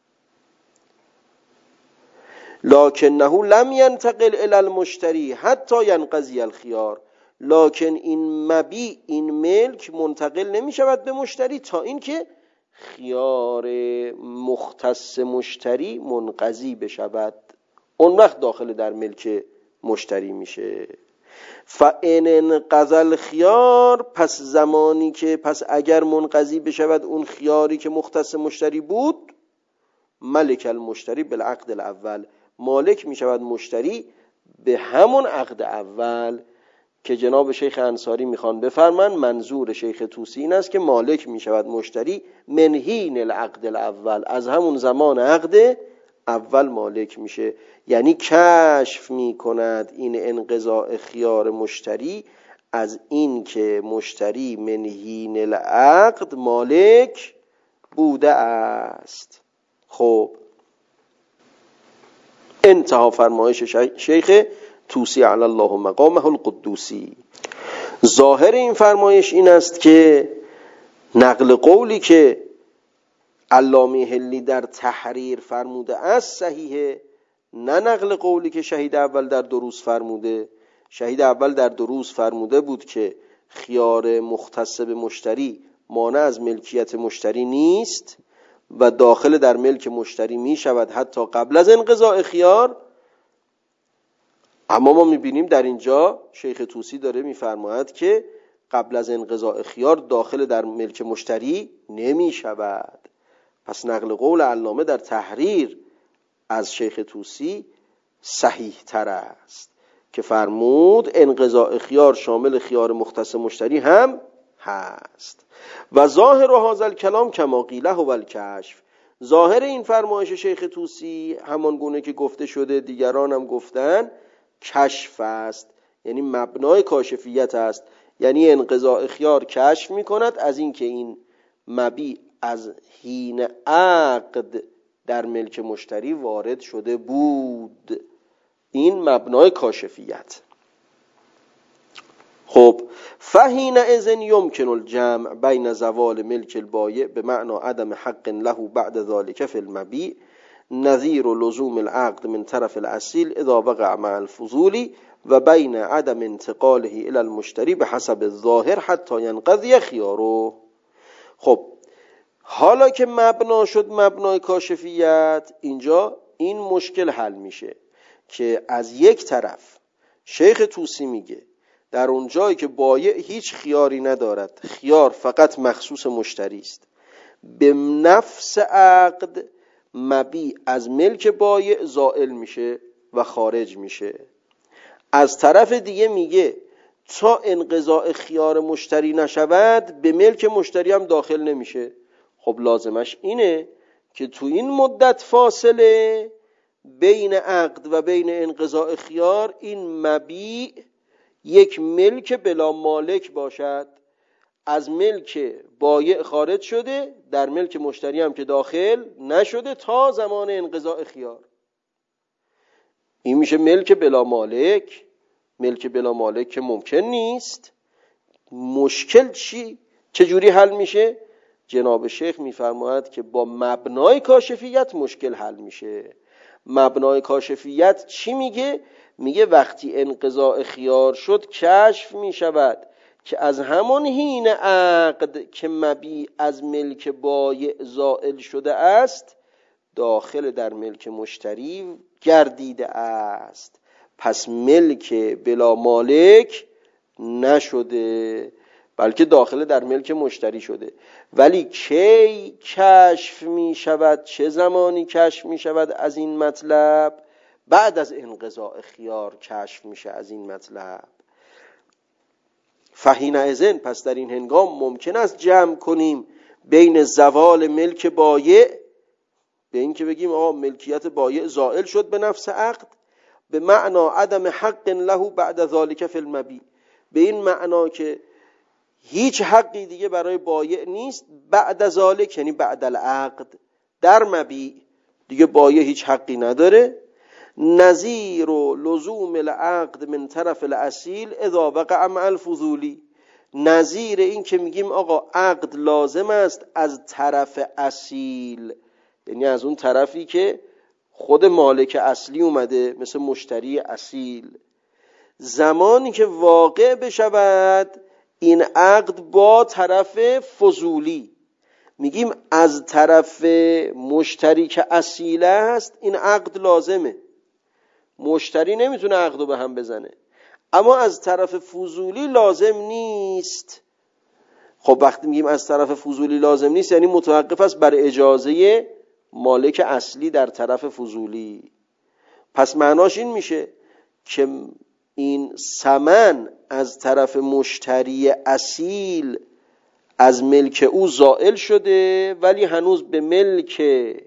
لکنه لم ینتقل الی المشتری حتی ینقضی الخیار، لکن این مبیع، این ملک منتقل نمی شود به مشتری تا این که خیار مختص مشتری منقضی بشود، اون وقت داخل در ملک مشتری میشه. فان انقضى الخیار، پس زمانی که پس اگر منقضی بشود اون خیاری که مختص مشتری بود، ملک المشتری بالعقد الاول، مالک میشود مشتری به همون عقد اول که جناب شیخ انصاری میخوان بفرمان. منظور شیخ طوسی این است که مالک میشود مشتری من حین العقد الاول، از همون زمان عقد اول مالک میشه، یعنی کشف میکند این انقضاء خیار مشتری از این که مشتری من حین العقد مالک بوده است. خب انتها فرمایش شیخ طوسی علی الله مقامه القدوسی. ظاهر این فرمایش این است که نقل قولی که علامه حلی در تحریر فرموده است صحیحه، نه نقل قولی که شهید اول در دروس فرموده. شهید اول در دروس فرموده بود که خیار مختص به مشتری مانع از ملکیت مشتری نیست و داخل در ملک مشتری می شود حتی قبل از انقضاء خیار. اما ما میبینیم در اینجا شیخ طوسی داره میفرماید که قبل از انقضاء خیار داخل در ملک مشتری نمی شود. پس نقل قول علامه در تحریر از شیخ طوسی صحیح تر است که فرمود انقضاء خیار شامل خیار مختص مشتری هم هست. و ظاهر هذا الکلام کما قیل هو الکشف، ظاهر این فرمایش شیخ طوسی همان گونه که گفته شده دیگران هم گفتن کشف است، یعنی مبنای کاشفیت است، یعنی انقضاء خیار کشف می کند از این که این مبیع از حین عقد در ملک مشتری وارد شده بود، این مبنای کاشفیت. خب فحین اذن یمکن الجمع بین زوال ملک البایع به معنی عدم حق له بعد ذلك فی المبیع نظیر لزوم العقد من طرف الاصیل اذا وقع مع الفضول و بین عدم انتقاله الى المشتری به حسب الظاهر حتی ینقضی خیاره. خب حالا که مبنا شد مبنای کاشفیت، اینجا این مشکل حل میشه که از یک طرف شیخ طوسی میگه در اون جایی که بایع هیچ خیاری ندارد، خیار فقط مخصوص مشتری است، به نفس عقد مبیع از ملک بایع زائل میشه و خارج میشه. از طرف دیگه میگه تا انقضاء خیار مشتری نشود به ملک مشتری هم داخل نمیشه. خب لازمش اینه که تو این مدت فاصله بین عقد و بین انقضاء خیار این مبیع یک ملک بلا مالک باشد، از ملک بایع خارج شده، در ملک مشتری هم که داخل نشده تا زمان انقضاء خیار. این میشه ملک بلا مالک. ملک بلا مالک که ممکن نیست. مشکل چی؟ چجوری حل میشه؟ جناب شیخ میفرماید که با مبنای کاشفیت مشکل حل میشه. مبنای کاشفیت چی میگه؟ میگه وقتی انقضاء خیار شد کشف میشود که از همان حین عقد که مبیع از ملک بایع زائل شده است داخل در ملک مشتری گردیده است، پس ملک بلا مالک نشده بلکه داخل در ملک مشتری شده. ولی کی کشف می شود؟ چه زمانی کشف می شود از این مطلب؟ بعد از انقضاء خیار کشف میشه از این مطلب. فحین اذن، پس در این هنگام ممکن است جمع کنیم بین زوال ملک بایع، به این که بگیم آقا ملکیت بایع زائل شد به نفس عقد، به معنا عدم حق له بعد ذلك فی المبیع، به این معنا که هیچ حقی دیگه برای بایع نیست بعد از ذالک، یعنی بعد العقد، در مبیع دیگه بایع هیچ حقی نداره. نظیر و لزوم العقد من طرف الاصیل اذا وقع مع الفضولی، نظیر این که میگیم آقا عقد لازم است از طرف اصیل، یعنی از اون طرفی که خود مالک اصلی اومده، مثل مشتری اصیل، زمانی که واقع بشود این عقد با طرف فضولی، میگیم از طرف مشتری که اصیل است این عقد لازمه، مشتری نمیتونه عقدو به هم بزنه، اما از طرف فضولی لازم نیست. خب وقتی میگیم از طرف فضولی لازم نیست یعنی متوقف است بر اجازه مالک اصلی در طرف فضولی. پس معناش این میشه که این ثمن از طرف مشتری اصیل از ملک او زائل شده ولی هنوز به ملک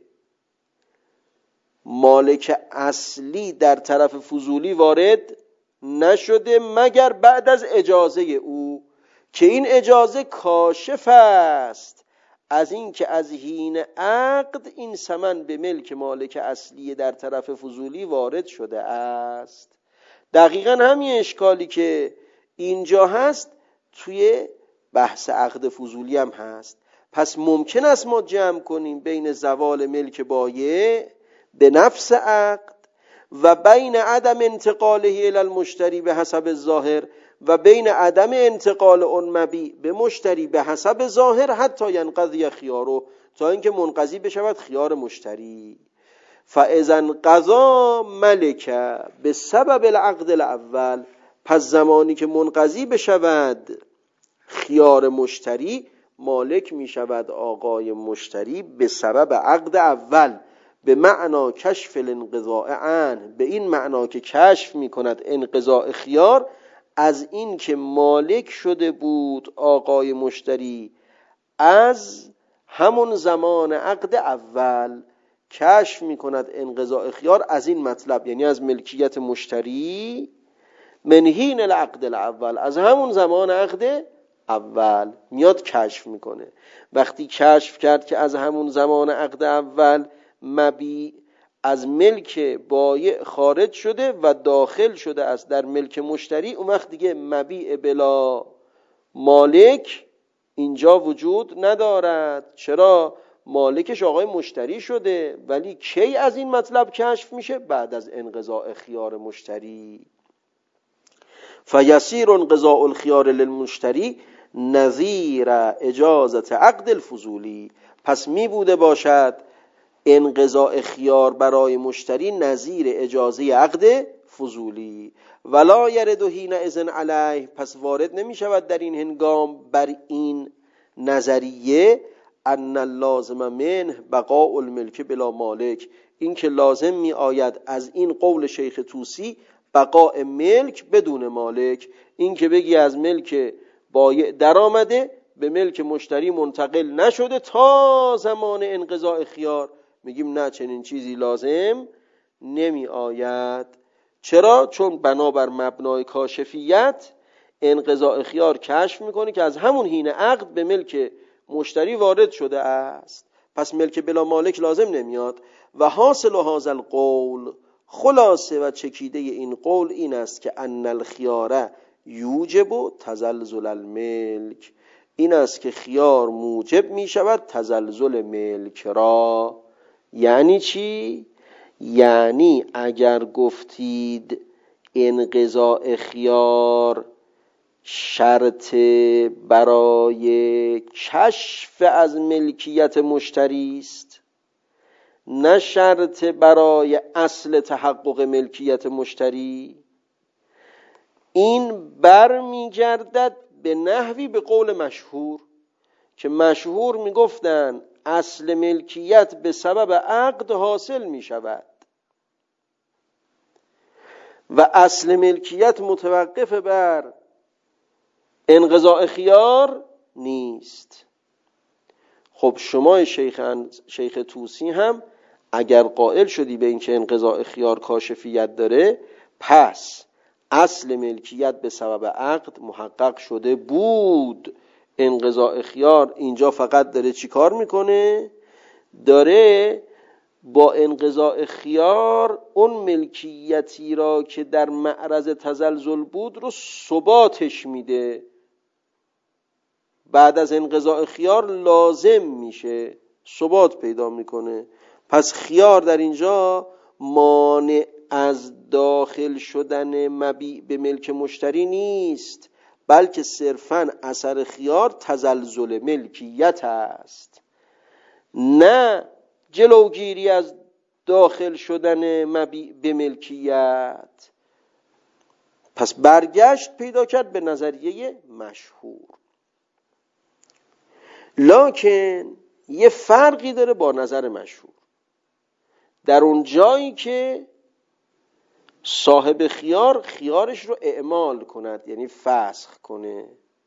مالک اصلی در طرف فضولی وارد نشده مگر بعد از اجازه او، که این اجازه کاشف است از این که از حین عقد این ثمن به ملک مالک اصلی در طرف فضولی وارد شده است. دقیقاً همین اشکالی که اینجا هست توی بحث عقد فضولی هم هست. پس ممکن است ما جمع کنیم بین زوال ملک بایع به نفس عقد و بین عدم انتقاله الی المشتری به حسب الظاهر و بین عدم انتقال اون مبیع به مشتری به حسب ظاهر حتی ینقضی خیارو، تا اینکه منقضی بشود خیار مشتری. فاذا انقضا ملک به سبب العقد الاول، پس زمانی که منقضی بشود خیار مشتری، مالک می شود آقای مشتری به سبب عقد اول، به معنا کشف الانقضاء عنه، به این معنا که کشف می کند انقضاء خیار از این که مالک شده بود آقای مشتری از همون زمان عقد اول، کشف می کند انقضاء خیار از این مطلب، یعنی از ملکیت مشتری من حین العقد الاول، از همون زمان عقد اول میاد کشف میکنه. وقتی کشف کرد که از همون زمان عقد اول مبیع از ملک بایع خارج شده و داخل شده است در ملک مشتری، اون وقت دیگه مبیع بلا مالک اینجا وجود ندارد. چرا؟ مالکش آقای مشتری شده. ولی کی از این مطلب کشف میشه؟ بعد از انقضاء خیار مشتری. فیسیر انقضاء الخیار للمشتری نظیر اجازت عقد الفضولی، پس می بوده باشد انقضاء خیار برای مشتری نظیر اجازه عقد فضولی. ولا یرد حین اذن علیه، پس وارد نمی شود در این هنگام بر این نظریه ان اللازم منه بقاء الملک بلا مالک، این که لازم می آید از این قول شیخ طوسی بقاء ملک بدون مالک، این که بگی از ملک بایع در آمده به ملک مشتری منتقل نشده تا زمان انقضاء خیار، میگیم نه، چنین چیزی لازم نمی آید. چرا؟ چون بنابر مبنای کاشفیت انقضاء خیار کشف میکنه که از همون حین عقد به ملک مشتری وارد شده است، پس ملک بلا مالک لازم نمیاد. و حاصل هذا القول، خلاصه و چکیده این قول این است که ان الخیار یوجب تزلزل الملک، این است که خیار موجب می شود تزلزل ملک را. یعنی چی؟ یعنی اگر گفتید انقضاء خیار شرط برای کشف از ملکیت مشتری است، نه شرط برای اصل تحقق ملکیت مشتری، این بر می گردد به نحوی به قول مشهور که مشهور می گفتن اصل ملکیت به سبب عقد حاصل می شود و اصل ملکیت متوقف بر انقضاء خیار نیست. خب شما شیخ, شیخ طوسی هم اگر قائل شدی به این که انقضاء خیار کاشفیت داره، پس اصل ملکیت به سبب عقد محقق شده بود. انقضاء خیار اینجا فقط داره چی کار میکنه؟ داره با انقضاء خیار اون ملکیتی را که در معرض تزلزل بود رو ثباتش میده. بعد از انقضاء خیار لازم میشه، ثبات پیدا میکنه. پس خیار در اینجا مانع از داخل شدن مبیع به ملک مشتری نیست، بلکه صرفاً اثر خیار تزلزل ملکیت است، نه جلوگیری از داخل شدن مبیع به ملکیت. پس برگشت پیدا کرد به نظریه مشهور. لکن یه فرقی داره با نظر مشهور. در اون جایی که صاحب خیار خیارش رو اعمال کند، یعنی فسخ کنه،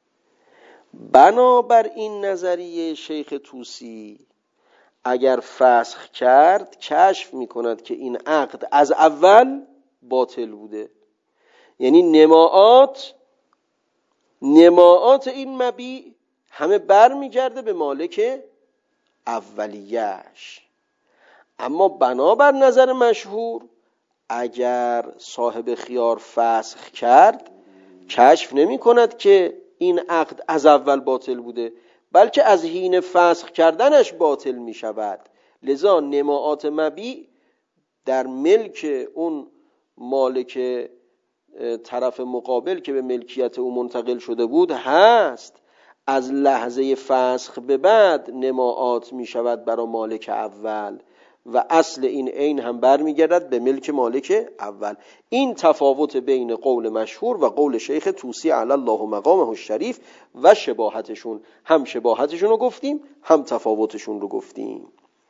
بنابر این نظریه شیخ طوسی اگر فسخ کرد کشف میکند که این عقد از اول باطل بوده. یعنی نماعات نماعات این مبیع همه بر میگرده به مالک اولیش. اما بنابر نظر مشهور اگر صاحب خیار فسخ کرد کشف نمی کند که این عقد از اول باطل بوده، بلکه از حین فسخ کردنش باطل می شود. لذا نماعات مبیع در ملک اون مالک طرف مقابل که به ملکیت او منتقل شده بود هست. از لحظه فسخ به بعد نماعات می شود برای مالک اول و اصل این عین هم برمیگردد به ملک مالک اول. این تفاوت بین قول مشهور و قول شیخ طوسی علی الله مقامه الشریف و شباهتشون. هم شباهتشون رو گفتیم، هم تفاوتشون رو گفتیم.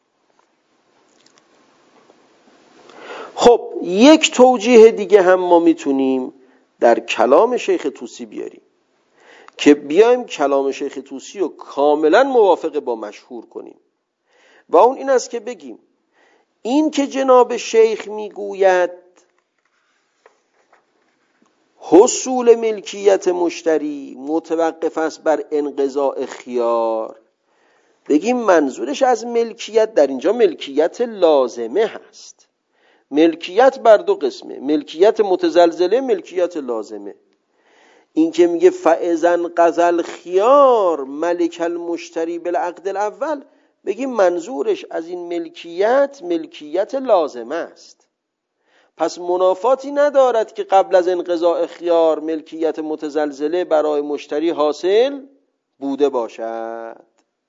خب یک توجیه دیگه هم ما میتونیم در کلام شیخ طوسی بیاریم که بیایم کلام شیخ طوسی رو کاملا موافق با مشهور کنیم، و اون این است که بگیم این که جناب شیخ میگوید حصول ملکیت مشتری متوقف است بر انقضاء خیار، بگیم منظورش از ملکیت در اینجا ملکیت لازمه هست. ملکیت بر دو قسمه، ملکیت متزلزله، ملکیت لازمه. این که میگه فاذا قضى الخیار ملک المشتری بالعقد الاول، بگیم منظورش از این ملکیت ملکیت لازمه است. پس منافاتی ندارد که قبل از انقضاء خیار ملکیت متزلزله برای مشتری حاصل بوده باشد.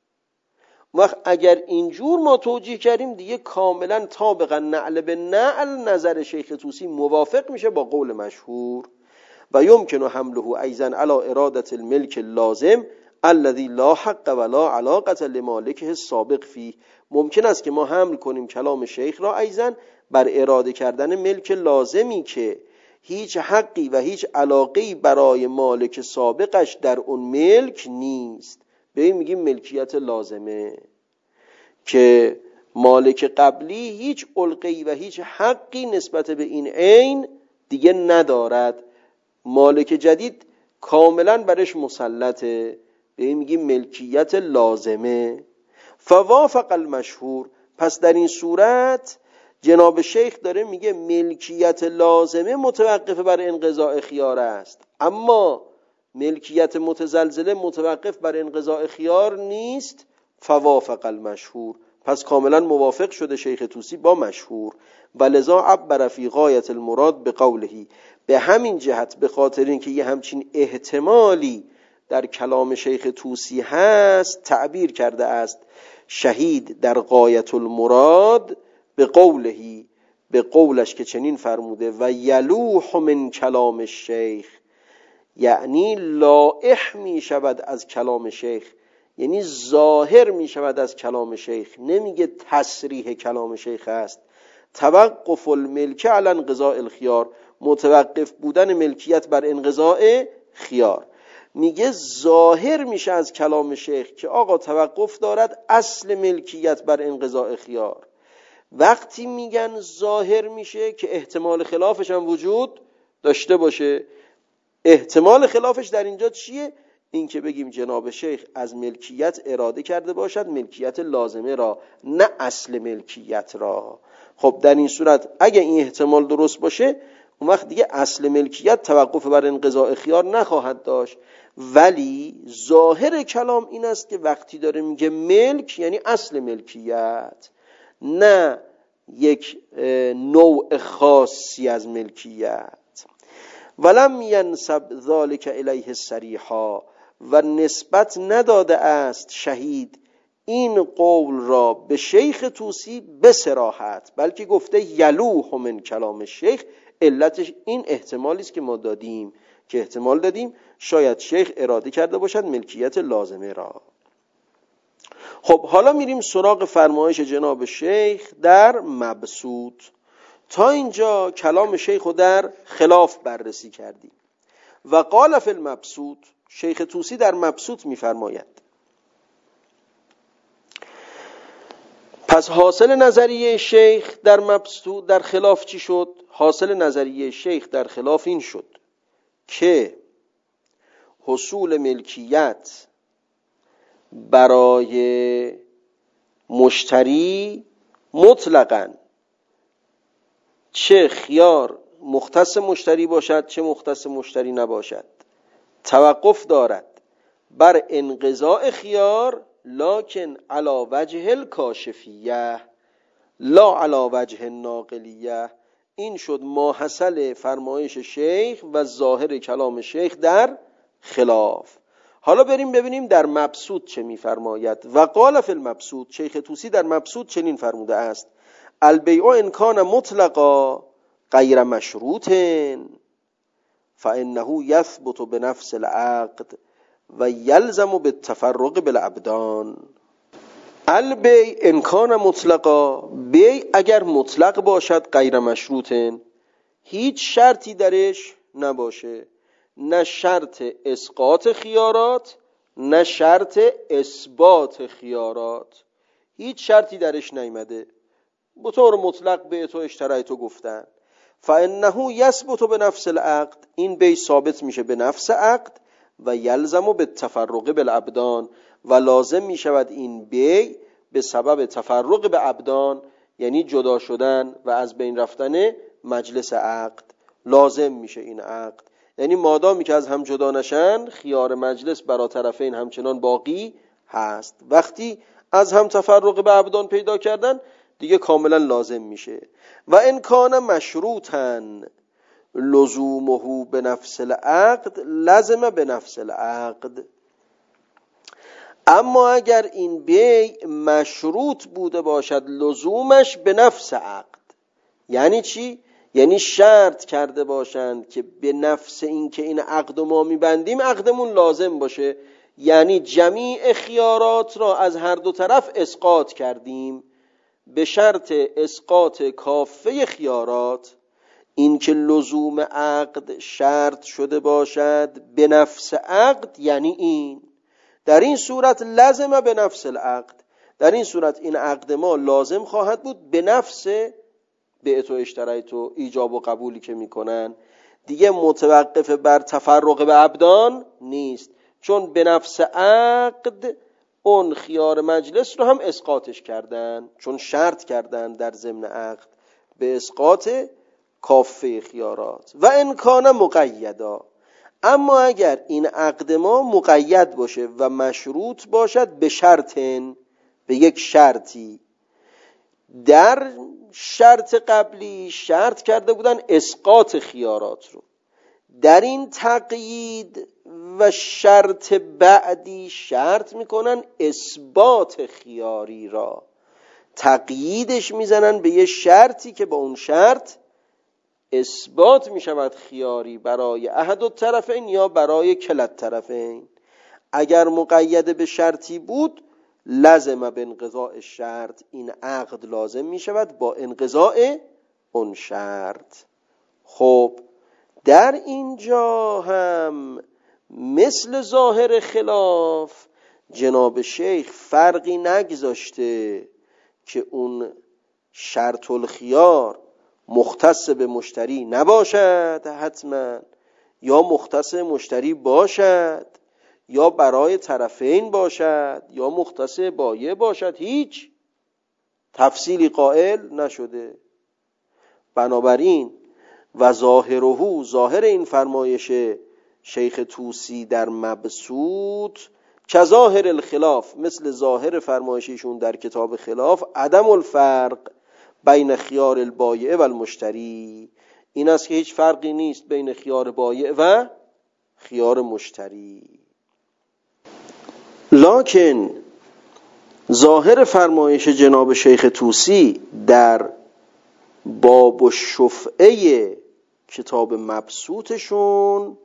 وقت اگر اینجور ما توجیه کردیم دیگه کاملا طابقا نعل به نعل نظر شیخ طوسی موافق میشه با قول مشهور. و یمکن حمله ایضا علی اراده الملک اللازم الذي لا حق ولا علاقه لمالکه السابق فيه. ممکن است که ما حمل کنیم کلام شیخ را ایضا بر اراده کردن ملک لازمی که هیچ حقی و هیچ علاقه‌ای برای مالک سابقش در اون ملک نیست. به این میگیم ملکیت لازمه که مالک قبلی هیچ علقه‌ای و هیچ حقی نسبت به این عین دیگه ندارد، مالک جدید کاملا برش مسلطه. به این میگیم ملکیت لازمه. فوافق المشهور. پس در این صورت جناب شیخ داره میگه ملکیت لازمه متوقف بر انقضاء خیار است، اما ملکیت متزلزله متوقف بر انقضاء خیار نیست. فوافق المشهور. پس کاملا موافق شده شیخ طوسی با مشهور. ولذا عبر فی غایت المراد به قوله. به همین جهت، به خاطر اینکه یه همچین احتمالی در کلام شیخ طوسی هست، تعبیر کرده است شهید در غایت المراد به قوله، به قولش که چنین فرموده و یلوح من کلام الشیخ، یعنی لائح می شود از کلام شیخ، یعنی ظاهر می شود از کلام شیخ. نمیگه تصریح کلام شیخ است. توقف الملک علی انقضاء الخیار، متوقف بودن ملکیت بر انقضاء خیار. میگه ظاهر میشه از کلام شیخ که آقا توقف دارد اصل ملکیت بر انقضاء خیار. وقتی میگن ظاهر میشه که احتمال خلافش هم وجود داشته باشه. احتمال خلافش در اینجا چیه؟ این که بگیم جناب شیخ از ملکیت اراده کرده باشد ملکیت لازمه را، نه اصل ملکیت را. خب در این صورت اگه این احتمال درست باشه، اون وقت دیگه اصل ملکیت توقف بر انقضاء خیار نخواهد داشت. ولی ظاهر کلام این است که وقتی داره میگه ملک یعنی اصل ملکیت، نه یک نوع خاصی از ملکیت. ولم ینسب ذلک الیه صریحا، و نسبت نداده است شهید این قول را به شیخ طوسی به صراحت، بلکه گفته یلوح من کلام شیخ. علتش این احتمالی است که ما دادیم، که احتمال دادیم شاید شیخ اراده کرده باشد ملکیت لازمه را. خب حالا میریم سراغ فرمایش جناب شیخ در مبسوط. تا اینجا کلام شیخ رو در خلاف بررسی کردیم. و قال فی المبسوط، شیخ طوسی در مبسوط میفرماید پس حاصل نظریه شیخ در مبسوط در خلاف چی شد؟ حاصل نظریه شیخ در خلاف این شد که حصول ملکیت برای مشتری مطلقاً، چه خیار مختص مشتری باشد چه مختص مشتری نباشد، توقف دارد بر انقضاء خیار، لکن علی وجه الکاشفیه لا علی وجه الناقلیه. این شد ماحصل فرمایش شیخ و ظاهر کلام شیخ در خلاف. حالا بریم ببینیم در مبسوط چه میفرماید. و قال فی المبسوط، شیخ طوسی در مبسوط چنین فرموده است: البیع ان کان مطلقا غیر مشروط فانه یثبت بنفس العقد و یلزم بالتفرق بالابدان. البیع ان کان مطلقا، بیع اگر مطلق باشد غیر مشروط، هیچ شرطی درش نباشه، نه شرط اسقاط خیارات نه شرط اثبات خیارات، هیچ شرطی درش نیامده، به طور مطلق به تو اشترای تو گفتن. فانه یثبت بنفس العقد، این بیع ثابت میشه به نفس عقد، و یلزم بالتفرق بالابدان، و لازم میشود این بیع به سبب تفرق به ابدان، یعنی جدا شدن و از بین رفتن مجلس عقد، لازم میشه این عقد. یعنی مادامی که از هم جدا نشن، خیار مجلس برای طرفین همچنان باقی هست. وقتی از هم تفرق به ابدان پیدا کردن دیگه کاملا لازم میشه. و ان کان مشروطا لزومه به نفس العقد لازم به نفس العقد. اما اگر این بیع مشروط بوده باشد لزومش به نفس عقد، یعنی چی؟ یعنی شرط کرده باشند که به نفس این که این عقد ما میبندیم عقدمون لازم باشه، یعنی جمیع خیارات را از هر دو طرف اسقاط کردیم به شرط اسقاط کافه خیارات. این که لزوم عقد شرط شده باشد به نفس عقد، یعنی این در این صورت لازم به نفس العقد، در این صورت این عقد ما لازم خواهد بود به نفس بیع و اشترایت و ایجاب و قبولی که میکنن، دیگه متوقف بر تفرق به ابدان نیست، چون به نفس عقد اون خیار مجلس رو هم اسقاطش کردن، چون شرط کردن در ضمن عقد به اسقاط کافه خیارات. و ان کان مقیدا، اما اگر این عقد ما مقید باشه و مشروط باشد به شرطن، به یک شرطی، در شرط قبلی شرط کرده بودن اسقاط خیارات رو، در این تقیید و شرط بعدی شرط میکنن اثبات خیاری را، تقییدش میزنن به یه شرطی که با اون شرط اثبات میشود خیاری برای احد الطرفین یا برای کلا الطرفین. اگر مقید به شرطی بود لازم به انقضاء شرط، این عقد لازم می شود با انقضاء اون شرط. خب در اینجا هم مثل ظاهر خلاف جناب شیخ فرقی نگذاشته که اون شرط الخیار مختص به مشتری نباشد حتما، یا مختص مشتری باشد، یا برای طرفین باشد، یا مختص بایع باشد، هیچ تفصیلی قائل نشده. بنابراین و ظاهره، ظاهر این فرمایش شیخ طوسی در مبسوط که ظاهر الخلاف، مثل ظاهر فرمایششون در کتاب خلاف، عدم الفرق بین خیار البایع و المشتری، این است که هیچ فرقی نیست بین خیار بایع و خیار مشتری. لکن ظاهر فرمایش جناب شیخ طوسی در باب الشفعه کتاب مبسوطشون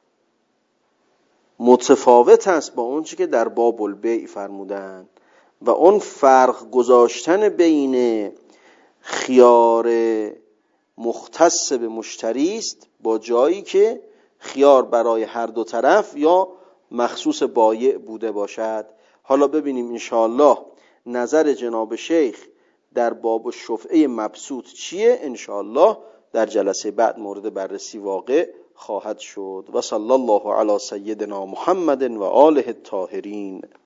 متفاوت است با اون چی که در باب البیع فرمودن، و اون فرق گذاشتن بین خیار مختص به مشتری است با جایی که خیار برای هر دو طرف یا مخصوص بایع بوده باشد. حالا ببینیم انشاءالله نظر جناب شیخ در باب الشفعه مبسوط چیه. انشاءالله در جلسه بعد مورد بررسی واقع خواهد شد. و صلی الله علی سیدنا محمد و آله الطاهرین.